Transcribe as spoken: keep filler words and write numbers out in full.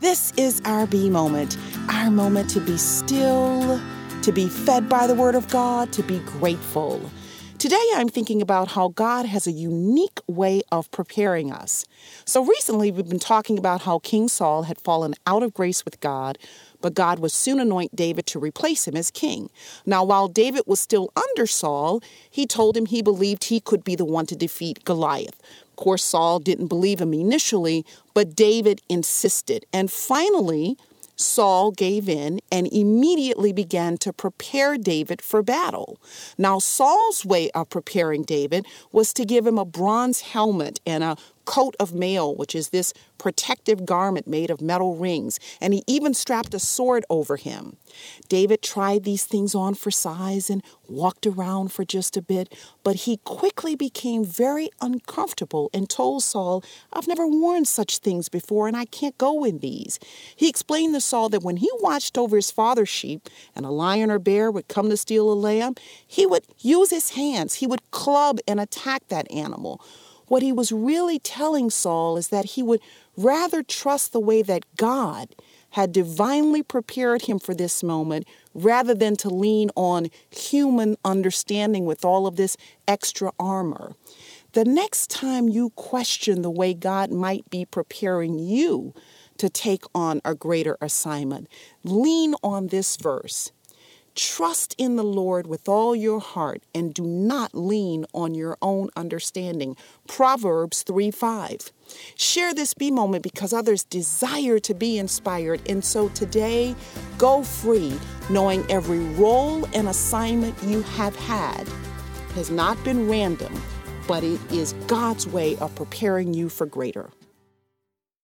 This is our B moment, our moment to be still, to be fed by the Word of God, to be grateful. Today, I'm thinking about how God has a unique way of preparing us. So recently, we've been talking about how King Saul had fallen out of grace with God, but God would soon anoint David to replace him as king. Now, while David was still under Saul, he told him he believed he could be the one to defeat Goliath. Of course, Saul didn't believe him initially, but David insisted. And finally, Saul gave in and immediately began to prepare David for battle. Now, Saul's way of preparing David was to give him a bronze helmet and a coat of mail, which is this protective garment made of metal rings, and he even strapped a sword over him. David tried these things on for size and walked around for just a bit, but he quickly became very uncomfortable and told Saul, "I've never worn such things before and I can't go in these." He explained to Saul that when he watched over his father's sheep and a lion or bear would come to steal a lamb, he would use his hands, he would club and attack that animal. What he was really telling Saul is that he would rather trust the way that God had divinely prepared him for this moment rather than to lean on human understanding with all of this extra armor. The next time you question the way God might be preparing you to take on a greater assignment, lean on this verse. Trust in the Lord with all your heart and do not lean on your own understanding. Proverbs three five. Share this B moment because others desire to be inspired. And so today, go free, knowing every role and assignment you have had has not been random, but it is God's way of preparing you for greater.